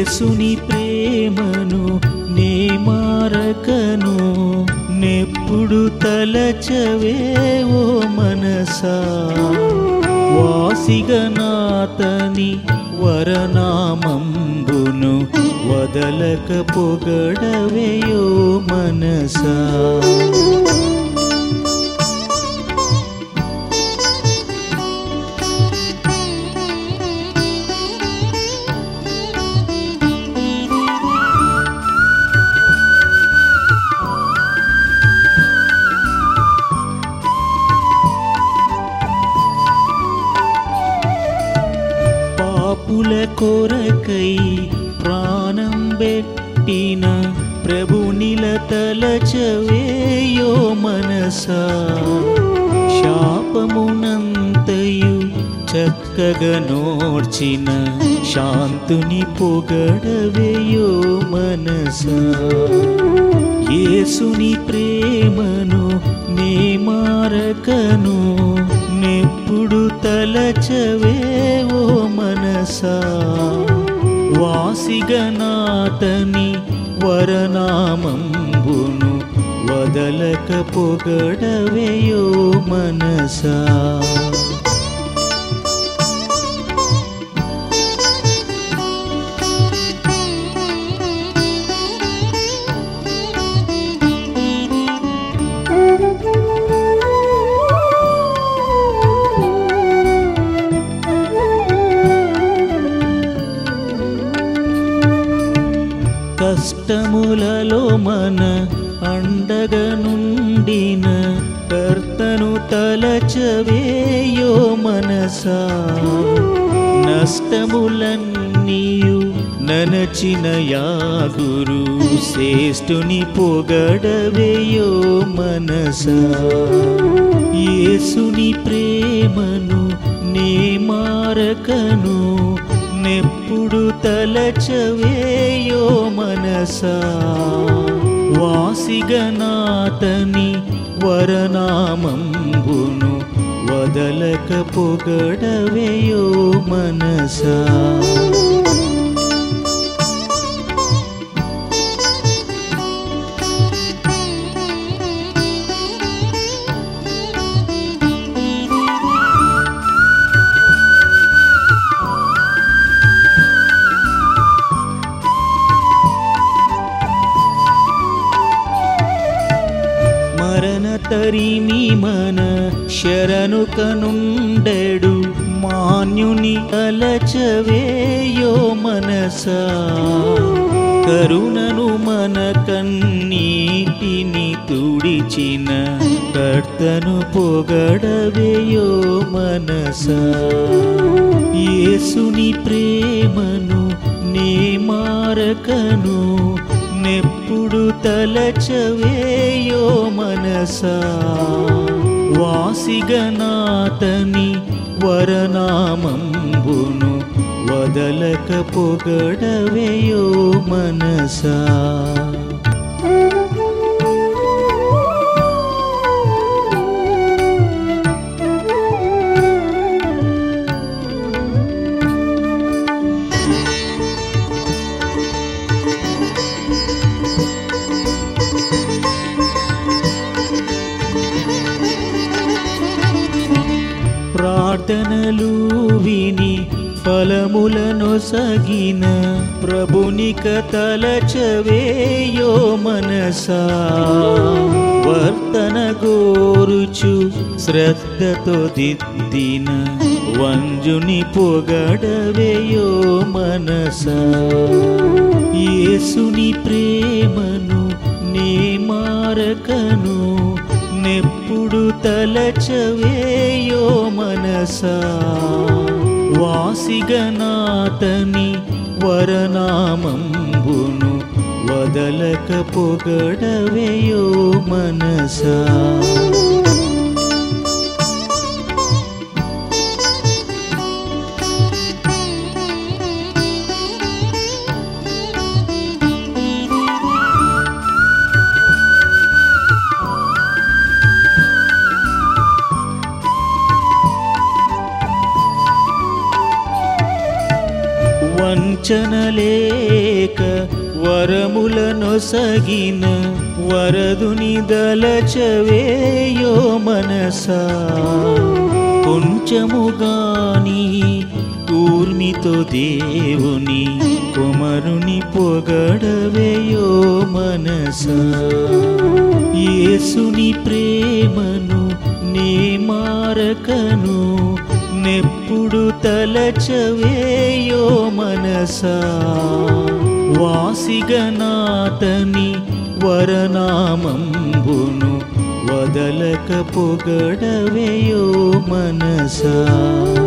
యేసుని ప్రేమను నే మారకను నెప్పుడు తలచవే ఓ మనసా వాసిగనాతని వరనామంబును వదలక పొగడవేయో మనసా పాపుల కొరకై ప్రాణం పెట్టిన ప్రభునిల తలచవేయో మనసా శాపమునంతయు చక్కగా నోర్చిన శాంతుని పొగడవేయో మనసా యేసుని ప్రేమను నే మారకను నెప్పుడు తలచవే ఓ మనసా వాసిగనాతని వరనామంబును వదలక పొగడవేయో మనసా కష్టములలో మన అండగనుండిన కర్తను తలచవేయో మనసా నష్టములన్నీయు ననచిన యాగురు శ్రేష్ఠుని పొగడవేయో మనసా యేసుని ప్రేమను నే మారకను నెప్పుడు తలచవేయో మనసా వాసిగనాతని వరనామంబును వదలక పొగడవేయో మనసా తరిమి మన శరణు కనుండెడు మాన్యుని తలచవేయో మనసా కరుణను మన కన్నీటిని తుడిచిన కర్తను పొగడవేయో మనసా యేసుని ప్రేమను నే మారకను నెప్పుడు తలచవేయో మనసా వాసిగనాతని వరనామంబును వదలక పొగడవేయో మనసా ప్రార్థనలు విని ఫలములనొసగిన ప్రభునిక తలచవేయో మనసా వర్తన గోరుచు శ్రద్ధతో దిద్దిన వంజుని పొగడవేయో మనసా యేసుని ప్రేమను నే మారకను నెప్పుడు తలచవేయో మనసా వాసిగనాతని వరనామంబును వదలక పొగడవేయో మనసా వంచనలేక వరములనొసగిన వరదుని దలచవేయో మనసా కొంచెముగాని కూర్మితో దేవుని కుమరుని పొగడవేయో మనసా యేసుని ప్రేమను నే మారకను నెప్పుడు తలచవేయో మనసా వాసిగనాతని వరనామంబును వదలక పొగడవేయో మనసా